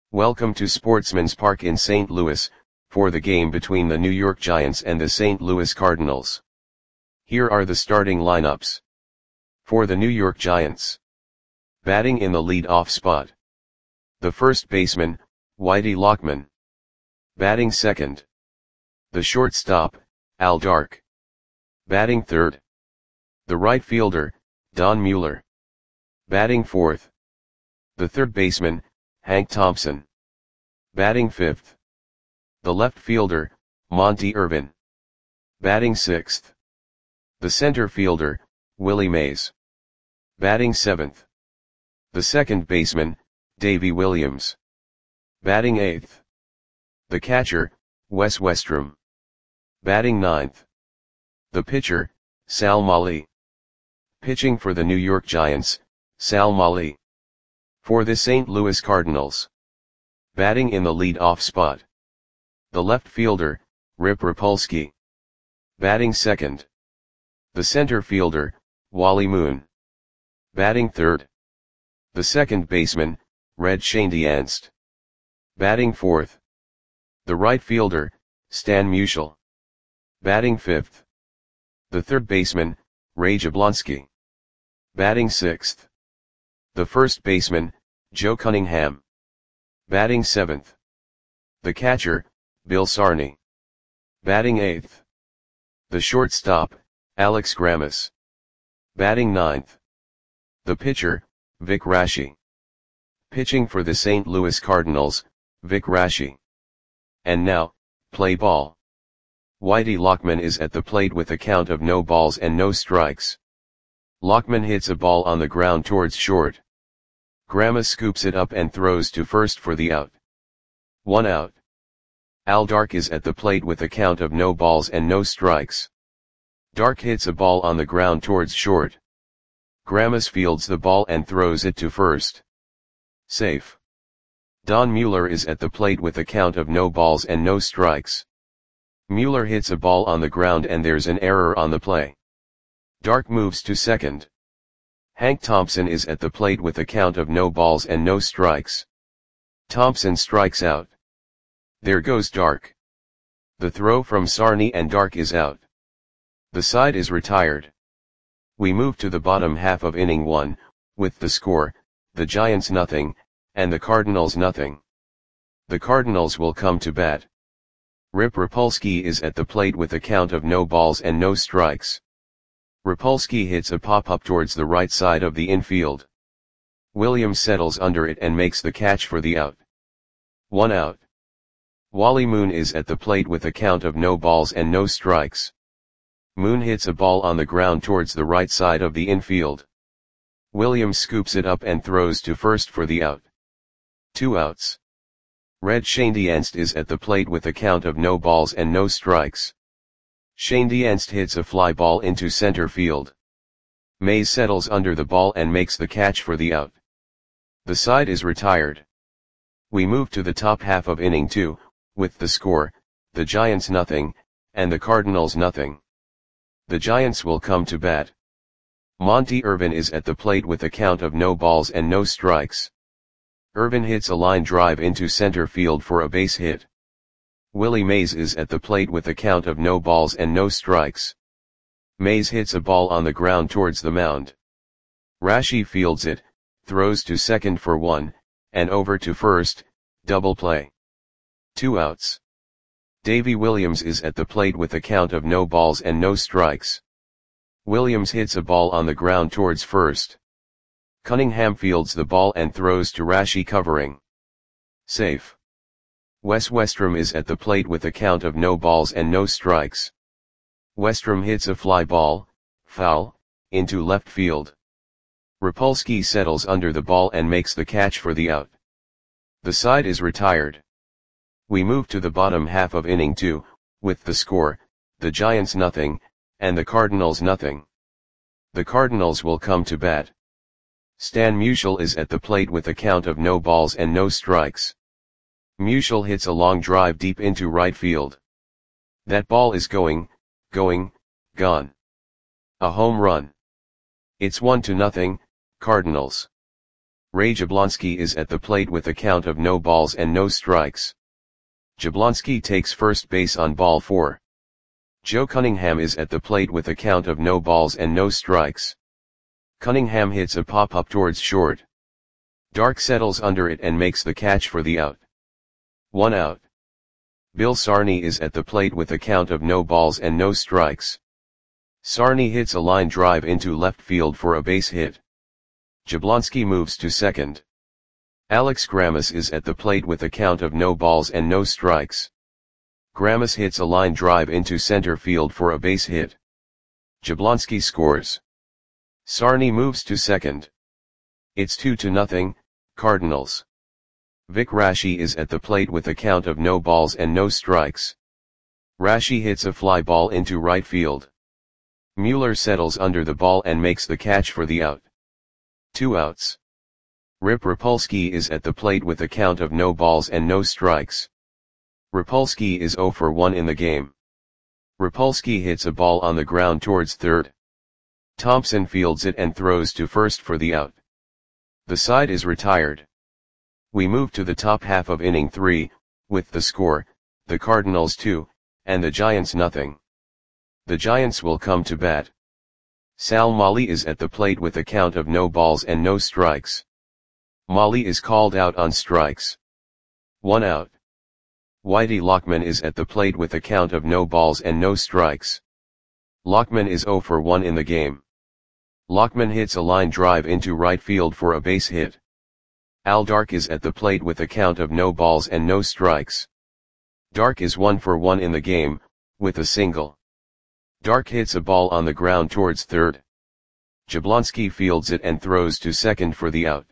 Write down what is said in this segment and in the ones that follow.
Welcome to Sportsman's Park in St. Louis, for the game between the New York Giants and the St. Louis Cardinals. Here are the starting lineups. For the New York Giants. Batting in the lead-off spot. The first baseman, Whitey Lockman. Batting second. The shortstop, Al Dark. Batting third. The right fielder, Don Mueller. Batting fourth. The third baseman, Hank Thompson. Batting fifth. The left fielder, Monte Irvin. Batting sixth. The center fielder, Willie Mays. Batting seventh. The second baseman, Davey Williams. Batting eighth. The catcher, Wes Westrum. Batting ninth. The pitcher, Sal Mali. Pitching for the New York Giants, Sal Mali. For the St. Louis Cardinals. Batting in the lead-off spot. The left fielder, Rip Rapolsky. Batting second. The center fielder, Wally Moon. Batting third. The second baseman, Red Schoendienst. Batting fourth. The right fielder, Stan Musial. Batting fifth. The third baseman, Ray Jablonski. Batting sixth. The first baseman, Joe Cunningham. Batting seventh. The catcher, Bill Sarney. Batting eighth. The shortstop, Alex Grammas. Batting ninth. The pitcher, Vic Raschi. Pitching for the St. Louis Cardinals, Vic Raschi. And now, play ball. Whitey Lockman is at the plate with a count of no balls and no strikes. Lockman hits a ball on the ground towards short. Grammas scoops it up and throws to first for the out. 1 out. Al Dark is at the plate with a count of no balls and no strikes. Dark hits a ball on the ground towards short. Grammas fields the ball and throws it to first. Safe. Don Mueller is at the plate with a count of no balls and no strikes. Mueller hits a ball on the ground and there's an error on the play. Dark moves to second. Hank Thompson is at the plate with a count of no balls and no strikes. Thompson strikes out. There goes Dark. The throw from Sarney and Dark is out. The side is retired. We move to the bottom half of inning 1, with the score, the Giants nothing, and the Cardinals nothing. The Cardinals will come to bat. Rip Rapolsky is at the plate with a count of no balls and no strikes. Rapolsky hits a pop-up towards the right side of the infield. Williams settles under it and makes the catch for the out. 1 out. Wally Moon is at the plate with a count of no balls and no strikes. Moon hits a ball on the ground towards the right side of the infield. Williams scoops it up and throws to first for the out. 2 outs. Red Schoendienst is at the plate with a count of no balls and no strikes. Schoendienst hits a fly ball into center field. Mays settles under the ball and makes the catch for the out. The side is retired. We move to the top half of inning 2, with the score, the Giants nothing, and the Cardinals nothing. The Giants will come to bat. Monte Irvin is at the plate with a count of no balls and no strikes. Irvin hits a line drive into center field for a base hit. Willie Mays is at the plate with a count of no balls and no strikes. Mays hits a ball on the ground towards the mound. Raschi fields it, throws to second for 1, and over to first, double play. 2 outs. Davey Williams is at the plate with a count of no balls and no strikes. Williams hits a ball on the ground towards first. Cunningham fields the ball and throws to Raschi covering. Safe. Wes Westrum is at the plate with a count of no balls and no strikes. Westrum hits a fly ball, foul, into left field. Rapolsky settles under the ball and makes the catch for the out. The side is retired. We move to the bottom half of inning 2, with the score, the Giants nothing, and the Cardinals nothing. The Cardinals will come to bat. Stan Musial is at the plate with a count of no balls and no strikes. Musial hits a long drive deep into right field. That ball is gone. A home run. It's 1-0, Cardinals. Ray Jablonski is at the plate with a count of no balls and no strikes. Jablonski takes first base on ball 4. Joe Cunningham is at the plate with a count of no balls and no strikes. Cunningham hits a pop-up towards short. Dark settles under it and makes the catch for the out. 1 out. Bill Sarney is at the plate with a count of no balls and no strikes. Sarney hits a line drive into left field for a base hit. Jablonski moves to second. Alex Grammas is at the plate with a count of no balls and no strikes. Grammas hits a line drive into center field for a base hit. Jablonski scores. Sarney moves to second. It's 2-0, Cardinals. Vic Raschi is at the plate with a count of no balls and no strikes. Raschi hits a fly ball into right field. Mueller settles under the ball and makes the catch for the out. 2 outs. Rip Rapolsky is at the plate with a count of no balls and no strikes. Rapolsky is 0 for 1 in the game. Rapolsky hits a ball on the ground towards third. Thompson fields it and throws to first for the out. The side is retired. We move to the top half of inning 3, with the score, the Cardinals 2, and the Giants nothing. The Giants will come to bat. Sal Molly is at the plate with a count of no balls and no strikes. Molly is called out on strikes. 1 out. Whitey Lockman is at the plate with a count of no balls and no strikes. Lockman is 0 for 1 in the game. Lockman hits a line drive into right field for a base hit. Al Dark is at the plate with a count of no balls and no strikes. Dark is 1 for 1 in the game, with a single. Dark hits a ball on the ground towards third. Jablonski fields it and throws to second for the out.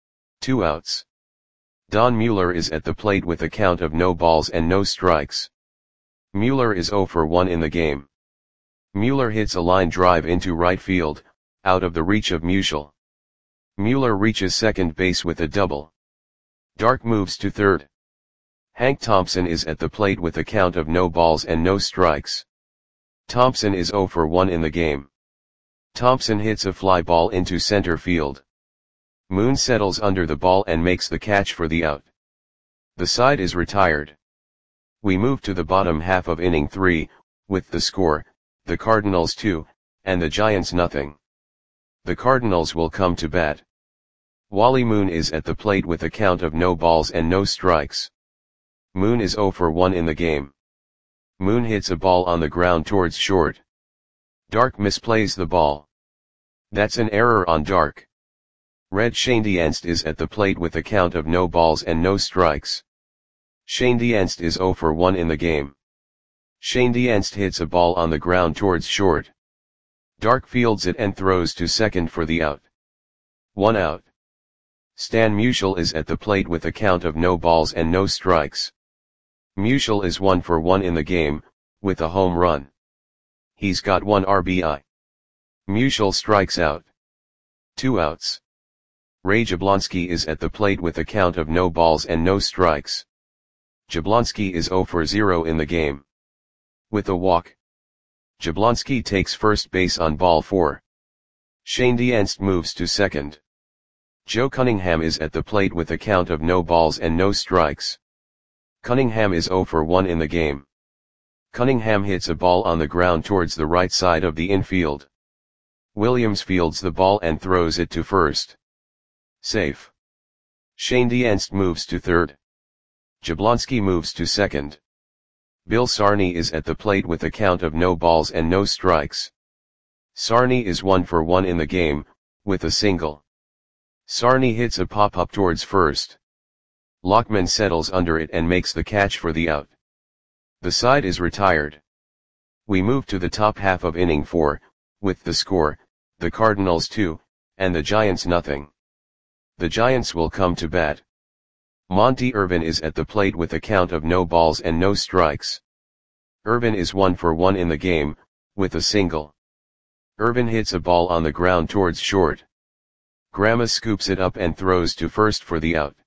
2 outs. Don Mueller is at the plate with a count of no balls and no strikes. Mueller is 0 for 1 in the game. Mueller hits a line drive into right field, out of the reach of Musial. Mueller reaches second base with a double. Dark moves to third. Hank Thompson is at the plate with a count of no balls and no strikes. Thompson is 0 for 1 in the game. Thompson hits a fly ball into center field. Moon settles under the ball and makes the catch for the out. The side is retired. We move to the bottom half of inning 3, with the score, the Cardinals 2, and the Giants nothing. The Cardinals will come to bat. Wally Moon is at the plate with a count of no balls and no strikes. Moon is 0 for 1 in the game. Moon hits a ball on the ground towards short. Dark misplays the ball. That's an error on Dark. Red Schoendienst is at the plate with a count of no balls and no strikes. Schoendienst is 0 for 1 in the game. Schoendienst hits a ball on the ground towards short. Dark fields it and throws to second for the out. 1 out. Stan Musial is at the plate with a count of no balls and no strikes. Musial is 1 for 1 in the game, with a home run. He's got 1 RBI. Musial strikes out. 2 outs. Ray Jablonski is at the plate with a count of no balls and no strikes. Jablonski is 0 for 0 in the game. With a walk. Jablonski takes first base on ball 4. Schoendienst moves to second. Joe Cunningham is at the plate with a count of no balls and no strikes. Cunningham is 0 for 1 in the game. Cunningham hits a ball on the ground towards the right side of the infield. Williams fields the ball and throws it to first. Safe. Schoendienst moves to third. Jablonski moves to second. Bill Sarney is at the plate with a count of no balls and no strikes. Sarney is 1 for 1 in the game, with a single. Sarney hits a pop-up towards first. Lockman settles under it and makes the catch for the out. The side is retired. We move to the top half of inning 4, with the score, the Cardinals 2, and the Giants nothing. The Giants will come to bat. Monty Irvin is at the plate with a count of no balls and no strikes. Irvin is 1 for 1 in the game, with a single. Irvin hits a ball on the ground towards short. Grammas scoops it up and throws to first for the out.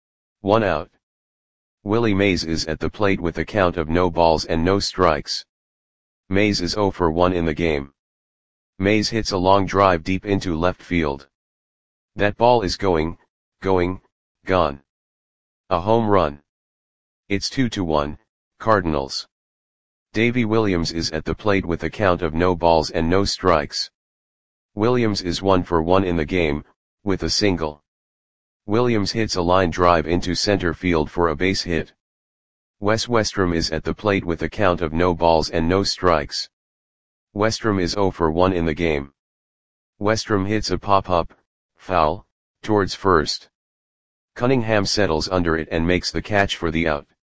1 out. Willie Mays is at the plate with a count of no balls and no strikes. Mays is 0 for 1 in the game. Mays hits a long drive deep into left field. That ball is going, going, gone. A home run. It's 2-1, Cardinals. Davy Williams is at the plate with a count of no balls and no strikes. Williams is 1 for 1 in the game, with a single. Williams hits a line drive into center field for a base hit. Wes Westrom is at the plate with a count of no balls and no strikes. Westrom is 0 for 1 in the game. Westrom hits a pop-up, foul, towards first. Cunningham settles under it and makes the catch for the out.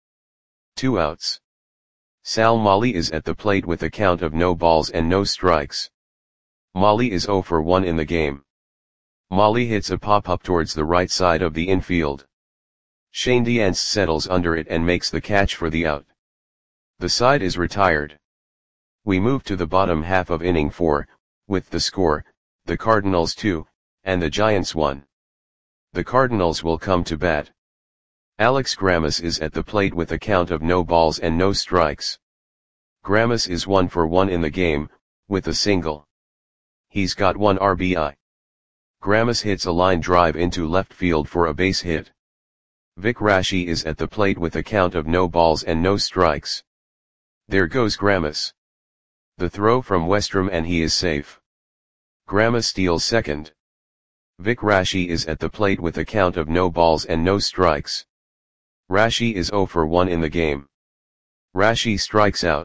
2 outs. Sal Molly is at the plate with a count of no balls and no strikes. Molly is 0 for 1 in the game. Molly hits a pop-up towards the right side of the infield. Shane Diance settles under it and makes the catch for the out. The side is retired. We move to the bottom half of inning 4, with the score, the Cardinals 2, and the Giants 1. The Cardinals will come to bat. Alex Grammas is at the plate with a count of no balls and no strikes. Grammas is 1 for 1 in the game, with a single. He's got 1 RBI. Grammas hits a line drive into left field for a base hit. Vic Raschi is at the plate with a count of no balls and no strikes. There goes Grammas. The throw from Westrom and he is safe. Grammas steals second. Vic Raschi is at the plate with a count of no balls and no strikes. Raschi is 0 for 1 in the game. Raschi strikes out.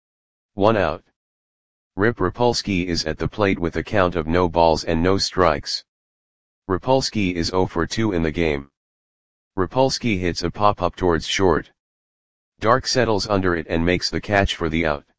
1 out. Rip Rapolsky is at the plate with a count of no balls and no strikes. Rapolsky is 0 for 2 in the game. Rapolsky hits a pop-up towards short. Dark settles under it and makes the catch for the out.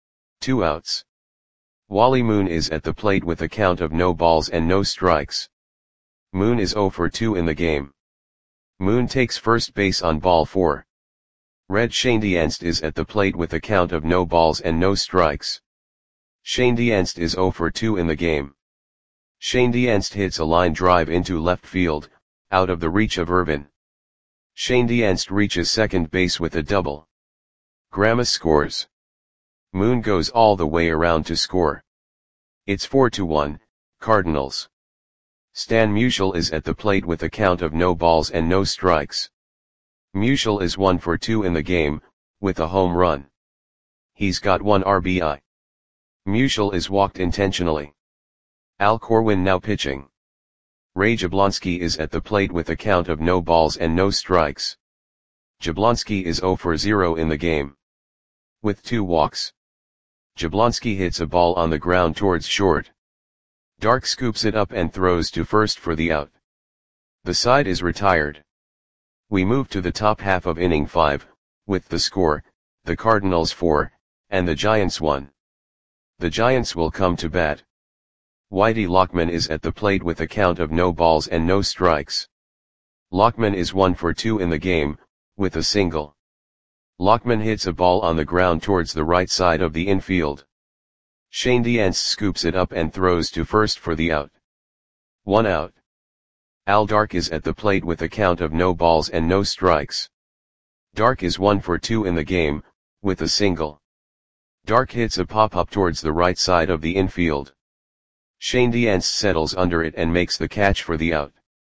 2 outs. Wally Moon is at the plate with a count of no balls and no strikes. Moon is 0 for 2 in the game. Moon takes first base on ball 4. Red Shane Dienst is at the plate with a count of no balls and no strikes. Shane Dienst is 0 for 2 in the game. Shane Dienst hits a line drive into left field, out of the reach of Irvin. Shane Dienst reaches second base with a double. Grammas scores. Moon goes all the way around to score. It's 4-1, Cardinals. Stan Musial is at the plate with a count of no balls and no strikes. Musial is 1 for 2 in the game, with a home run. He's got 1 RBI. Musial is walked intentionally. Al Corwin now pitching. Ray Jablonski is at the plate with a count of no balls and no strikes. Jablonski is 0 for 0 in the game. With 2 walks. Jablonski hits a ball on the ground towards short. Dark scoops it up and throws to first for the out. The side is retired. We move to the top half of inning 5, with the score, the Cardinals 4, and the Giants 1. The Giants will come to bat. Whitey Lockman is at the plate with a count of no balls and no strikes. Lockman is 1 for 2 in the game, with a single. Lockman hits a ball on the ground towards the right side of the infield. Shane Dienst scoops it up and throws to first for the out. 1 out. Al Dark is at the plate with a count of no balls and no strikes. Dark is 1 for 2 in the game, with a single. Dark hits a pop-up towards the right side of the infield. Shane Dienst settles under it and makes the catch for the out.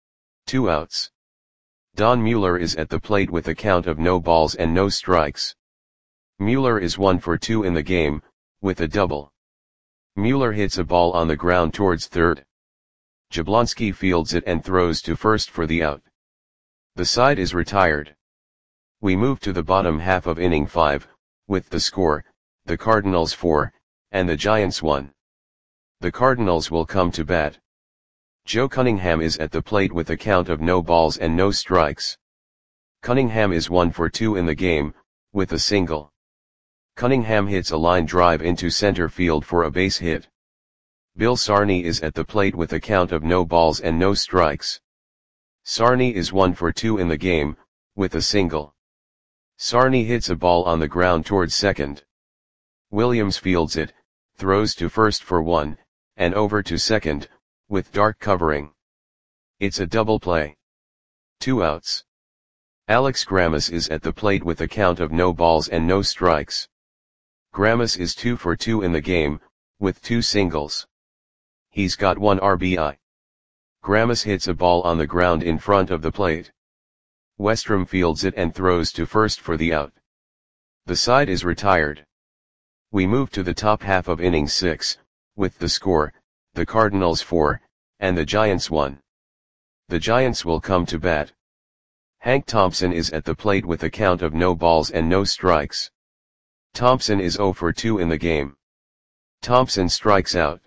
2 outs. Don Mueller is at the plate with a count of no balls and no strikes. Mueller is 1 for 2 in the game, with a double. Mueller hits a ball on the ground towards third. Jablonski fields it and throws to first for the out. The side is retired. We move to the bottom half of inning 5, with the score, the Cardinals 4, and the Giants 1. The Cardinals will come to bat. Joe Cunningham is at the plate with a count of no balls and no strikes. Cunningham is 1 for 2 in the game, with a single. Cunningham hits a line drive into center field for a base hit. Bill Sarney is at the plate with a count of no balls and no strikes. Sarney is 1 for 2 in the game, with a single. Sarney hits a ball on the ground towards second. Williams fields it, throws to first for 1, and over to second, with Dark covering. It's a double play. 2 outs. Alex Grammas is at the plate with a count of no balls and no strikes. Grammas is 2 for 2 in the game, with 2 singles. He's got 1 RBI. Gramus hits a ball on the ground in front of the plate. Westrum fields it and throws to first for the out. The side is retired. We move to the top half of inning 6, with the score, the Cardinals 4, and the Giants 1. The Giants will come to bat. Hank Thompson is at the plate with a count of no balls and no strikes. Thompson is 0 for 2 in the game. Thompson strikes out.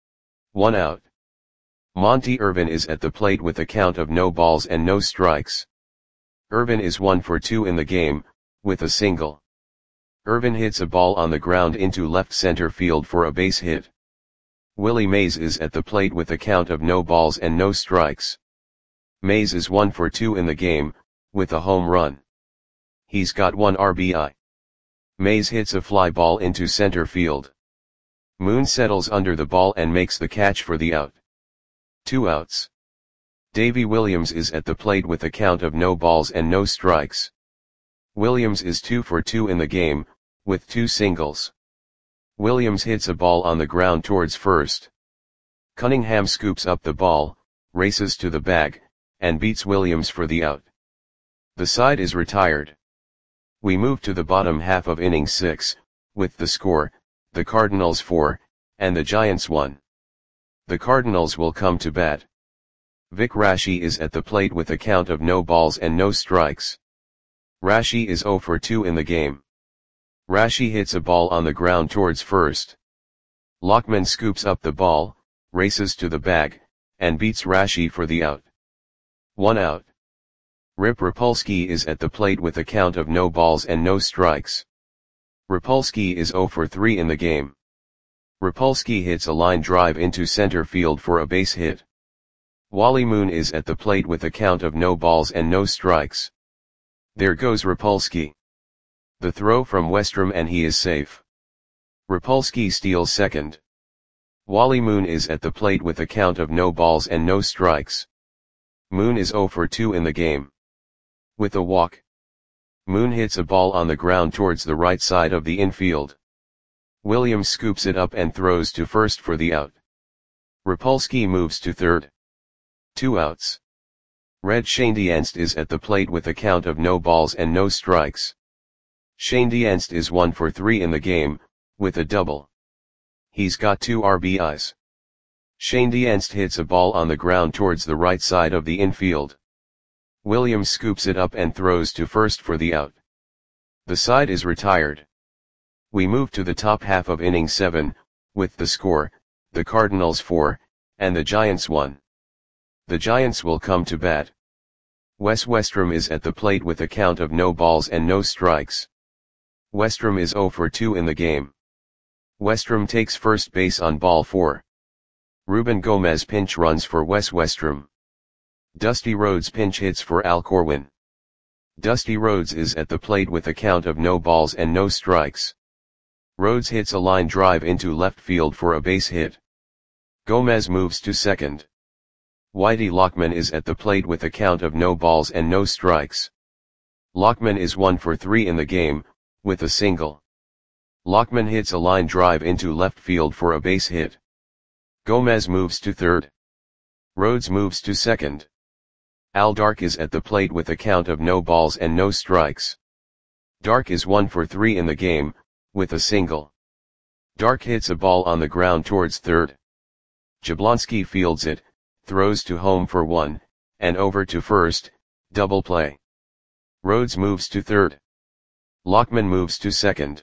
1 out. Monty Irvin is at the plate with a count of no balls and no strikes. Irvin is 1 for 2 in the game, with a single. Irvin hits a ball on the ground into left center field for a base hit. Willie Mays is at the plate with a count of no balls and no strikes. Mays is 1 for 2 in the game, with a home run. He's got 1 RBI. Mays hits a fly ball into center field. Moon settles under the ball and makes the catch for the out. 2 outs. Davy Williams is at the plate with a count of no balls and no strikes. Williams is 2 for 2 in the game, with 2 singles. Williams hits a ball on the ground towards first. Cunningham scoops up the ball, races to the bag, and beats Williams for the out. The side is retired. We move to the bottom half of inning 6, with the score, the Cardinals 4, and the Giants 1. The Cardinals will come to bat. Vic Raschi is at the plate with a count of no balls and no strikes. Raschi is 0 for 2 in the game. Raschi hits a ball on the ground towards first. Lockman scoops up the ball, races to the bag, and beats Raschi for the out. 1 out. Rip Rapolsky is at the plate with a count of no balls and no strikes. Rapolsky is 0 for 3 in the game. Rapolsky hits a line drive into center field for a base hit. Wally Moon is at the plate with a count of no balls and no strikes. There goes Rapolsky. The throw from Westrum and he is safe. Rapolsky steals second. Wally Moon is at the plate with a count of no balls and no strikes. Moon is 0 for 2 in the game. With a walk. Moon hits a ball on the ground towards the right side of the infield. Williams scoops it up and throws to first for the out. Rapolsky moves to third. 2 outs. Red Schoendienst is at the plate with a count of no balls and no strikes. Schoendienst is 1 for 3 in the game, with a double. He's got 2 RBIs. Schoendienst hits a ball on the ground towards the right side of the infield. Williams scoops it up and throws to first for the out. The side is retired. We move to the top half of inning 7, with the score, the Cardinals 4, and the Giants 1. The Giants will come to bat. Wes Westrum is at the plate with a count of no balls and no strikes. Westrum is 0 for 2 in the game. Westrum takes first base on ball 4. Ruben Gomez pinch runs for Wes Westrum. Dusty Rhodes pinch hits for Al Corwin. Dusty Rhodes is at the plate with a count of no balls and no strikes. Rhodes hits a line drive into left field for a base hit. Gomez moves to second. Whitey Lockman is at the plate with a count of no balls and no strikes. Lockman is 1 for 3 in the game, with a single. Lockman hits a line drive into left field for a base hit. Gomez moves to third. Rhodes moves to second. Al Dark is at the plate with a count of no balls and no strikes. Dark is 1 for 3 in the game, with a single. Dark hits a ball on the ground towards third. Jablonski fields it, throws to home for 1, and over to first, double play. Rhodes moves to third. Lockman moves to second.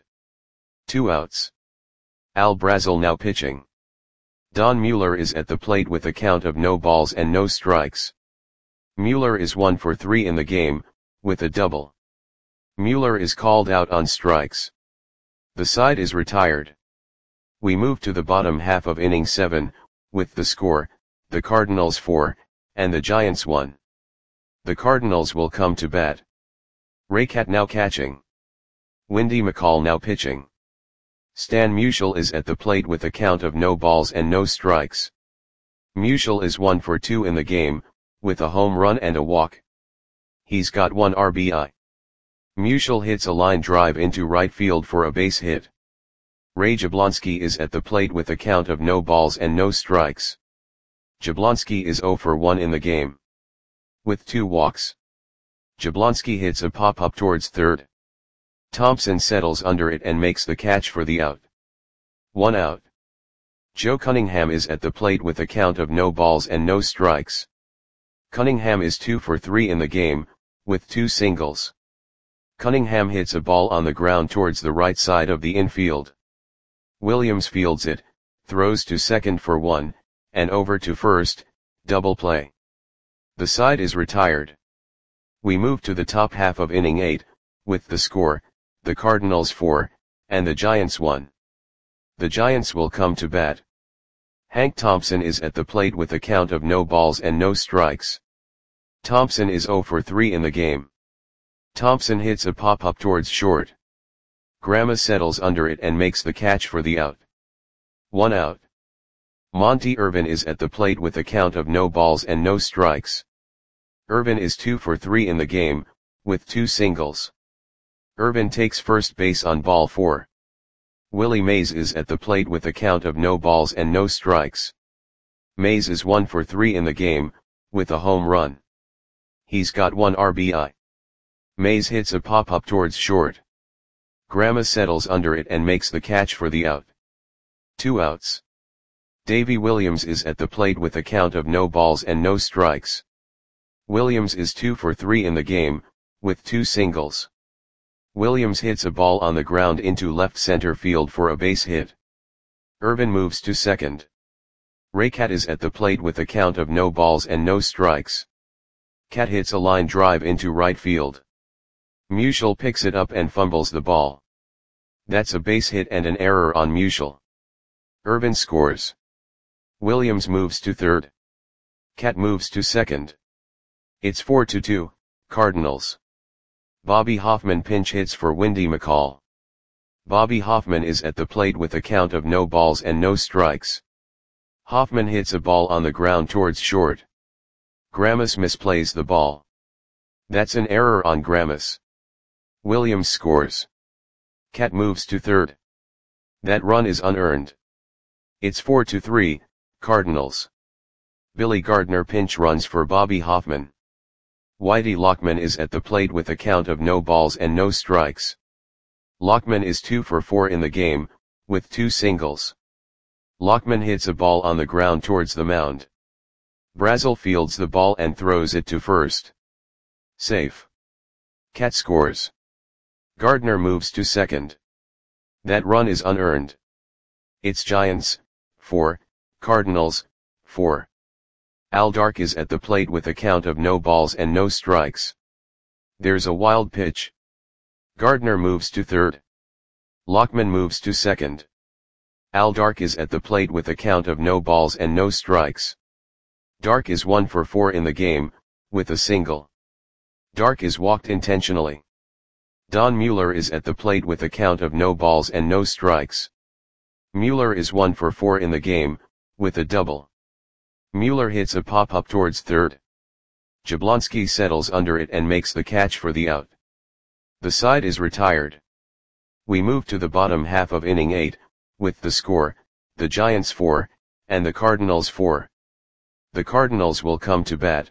2 outs. Al Brazel now pitching. Don Mueller is at the plate with a count of no balls and no strikes. Mueller is 1 for 3 in the game, with a double. Mueller is called out on strikes. The side is retired. We move to the bottom half of inning 7, with the score, the Cardinals 4, and the Giants 1. The Cardinals will come to bat. Raycat now catching. Windy McCall now pitching. Stan Musial is at the plate with a count of no balls and no strikes. Musial is 1 for 2 in the game, with a home run and a walk. He's got 1 RBI. Musial hits a line drive into right field for a base hit. Ray Jablonski is at the plate with a count of no balls and no strikes. Jablonski is 0 for 1 in the game. With 2 walks. Jablonski hits a pop-up towards third. Thompson settles under it and makes the catch for the out. 1 out. Joe Cunningham is at the plate with a count of no balls and no strikes. Cunningham is 2 for 3 in the game, with 2 singles. Cunningham hits a ball on the ground towards the right side of the infield. Williams fields it, throws to second for 1, and over to first, double play. The side is retired. We move to the top half of inning 8, with the score, the Cardinals 4, and the Giants 1. The Giants will come to bat. Hank Thompson is at the plate with a count of no balls and no strikes. Thompson is 0 for 3 in the game. Thompson hits a pop-up towards short. Grama settles under it and makes the catch for the out. 1 out. Monty Irvin is at the plate with a count of no balls and no strikes. Irvin is 2 for 3 in the game, with 2 singles. Irvin takes first base on ball 4. Willie Mays is at the plate with a count of no balls and no strikes. Mays is 1 for 3 in the game, with a home run. He's got 1 RBI. Mays hits a pop-up towards short. Grama settles under it and makes the catch for the out. 2 outs. Davy Williams is at the plate with a count of no balls and no strikes. Williams is 2 for 3 in the game, with 2 singles. Williams hits a ball on the ground into left center field for a base hit. Irvin moves to second. Raycat is at the plate with a count of no balls and no strikes. Cat hits a line drive into right field. Musial picks it up and fumbles the ball. That's a base hit and an error on Musial. Irvin scores. Williams moves to third. Cat moves to second. It's 4-2, Cardinals. Bobby Hoffman pinch hits for Windy McCall. Bobby Hoffman is at the plate with a count of no balls and no strikes. Hoffman hits a ball on the ground towards short. Gramas misplays the ball. That's an error on Gramas. Williams scores. Cat moves to third. That run is unearned. It's 4-3, Cardinals. Billy Gardner pinch runs for Bobby Hoffman. Whitey Lockman is at the plate with a count of no balls and no strikes. Lockman is 2 for 4 in the game, with 2 singles. Lockman hits a ball on the ground towards the mound. Brazel fields the ball and throws it to first. Safe. Cat scores. Gardner moves to second. That run is unearned. It's Giants, 4, Cardinals, 4. Al Dark is at the plate with a count of no balls and no strikes. There's a wild pitch. Gardner moves to third. Lockman moves to second. Al Dark is at the plate with a count of no balls and no strikes. Dark is 1 for 4 in the game, with a single. Dark is walked intentionally. Don Mueller is at the plate with a count of no balls and no strikes. Mueller is 1 for 4 in the game, with a double. Mueller hits a pop-up towards third. Jablonski settles under it and makes the catch for the out. The side is retired. We move to the bottom half of inning 8, with the score, the Giants 4, and the Cardinals 4. The Cardinals will come to bat.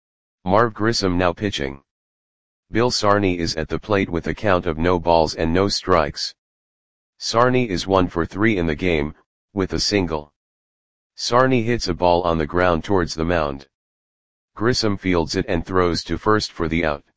Marv Grissom now pitching. Bill Sarney is at the plate with a count of no balls and no strikes. Sarney is 1 for 3 in the game, with a single. Sarney hits a ball on the ground towards the mound. Grissom fields it and throws to first for the out.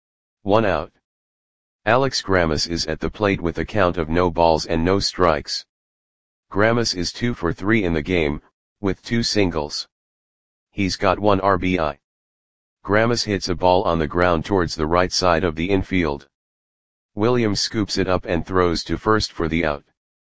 1 out. Alex Gramas is at the plate with a count of no balls and no strikes. Gramas is 2 for 3 in the game, with 2 singles. He's got 1 RBI. Gramas hits a ball on the ground towards the right side of the infield. Williams scoops it up and throws to first for the out.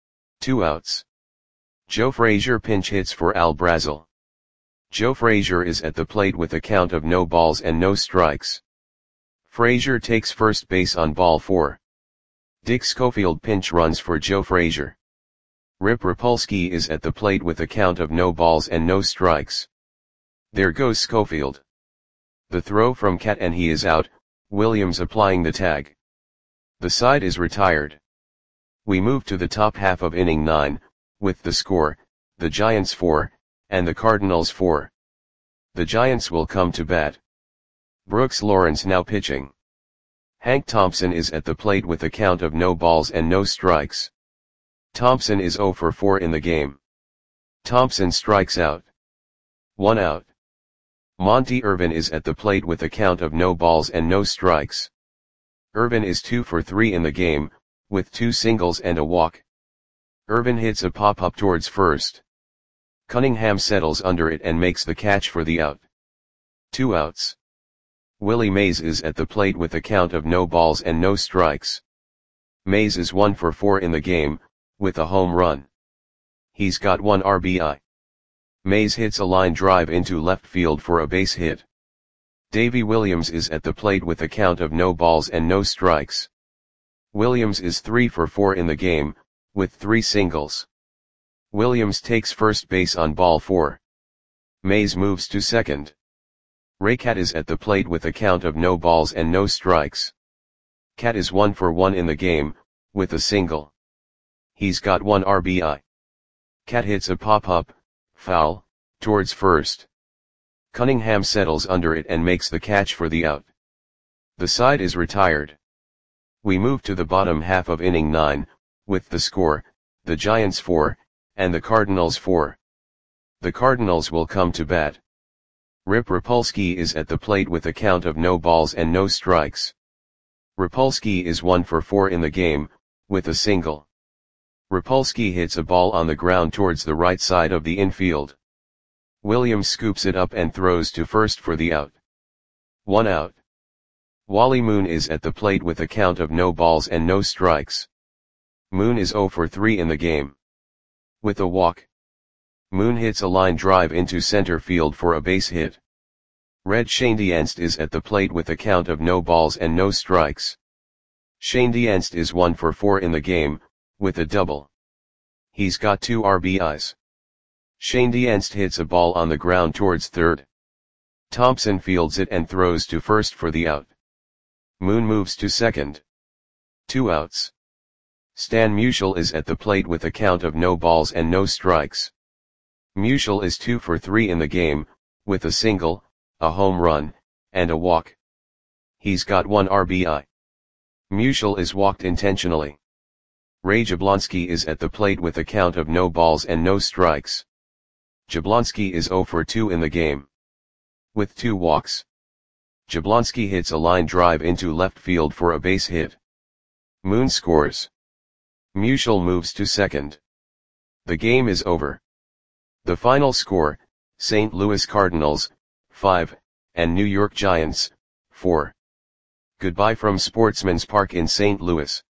2 outs. Joe Frazier pinch hits for Al Brazel. Joe Frazier is at the plate with a count of no balls and no strikes. Frazier takes first base on ball 4. Dick Schofield pinch runs for Joe Frazier. Rip Rapolsky is at the plate with a count of no balls and no strikes. There goes Schofield. The throw from Cat and he is out, Williams applying the tag. The side is retired. We move to the top half of inning 9, with the score, the Giants 4, and the Cardinals 4. The Giants will come to bat. Brooks Lawrence now pitching. Hank Thompson is at the plate with a count of no balls and no strikes. Thompson is 0 for 4 in the game. Thompson strikes out. 1 out. Monty Irvin is at the plate with a count of no balls and no strikes. Irvin is 2 for 3 in the game, with 2 singles and a walk. Irvin hits a pop-up towards first. Cunningham settles under it and makes the catch for the out. 2 outs. Willie Mays is at the plate with a count of no balls and no strikes. Mays is 1 for 4 in the game, with a home run. He's got 1 RBI. Mays hits a line drive into left field for a base hit. Davy Williams is at the plate with a count of no balls and no strikes. Williams is 3 for 4 in the game, with 3 singles. Williams takes first base on ball 4. Mays moves to second. Raycat is at the plate with a count of no balls and no strikes. Cat is 1 for 1 in the game, with a single. He's got 1 RBI. Cat hits a pop-up, foul, towards first. Cunningham settles under it and makes the catch for the out. The side is retired. We move to the bottom half of inning 9, with the score, the Giants 4, and the Cardinals 4. The Cardinals will come to bat. Rip Rapolsky is at the plate with a count of no balls and no strikes. Rapolsky is 1 for 4 in the game, with a single. Rapolsky hits a ball on the ground towards the right side of the infield. Williams scoops it up and throws to first for the out. 1 out. Wally Moon is at the plate with a count of no balls and no strikes. Moon is 0 for 3 in the game. With a walk. Moon hits a line drive into center field for a base hit. Red Schoendienst is at the plate with a count of no balls and no strikes. Schoendienst is 1 for 4 in the game, with a double. He's got 2 RBIs. Schoendienst hits a ball on the ground towards third. Thompson fields it and throws to first for the out. Moon moves to second. 2 outs. Stan Musial is at the plate with a count of no balls and no strikes. Musial is 2 for 3 in the game, with a single, a home run, and a walk. He's got 1 RBI. Musial is walked intentionally. Ray Jablonski is at the plate with a count of no balls and no strikes. Jablonski is 0 for 2 in the game. With 2 walks. Jablonski hits a line drive into left field for a base hit. Moon scores. Musial moves to second. The game is over. The final score, St. Louis Cardinals, 5, and New York Giants, 4. Goodbye from Sportsman's Park in St. Louis.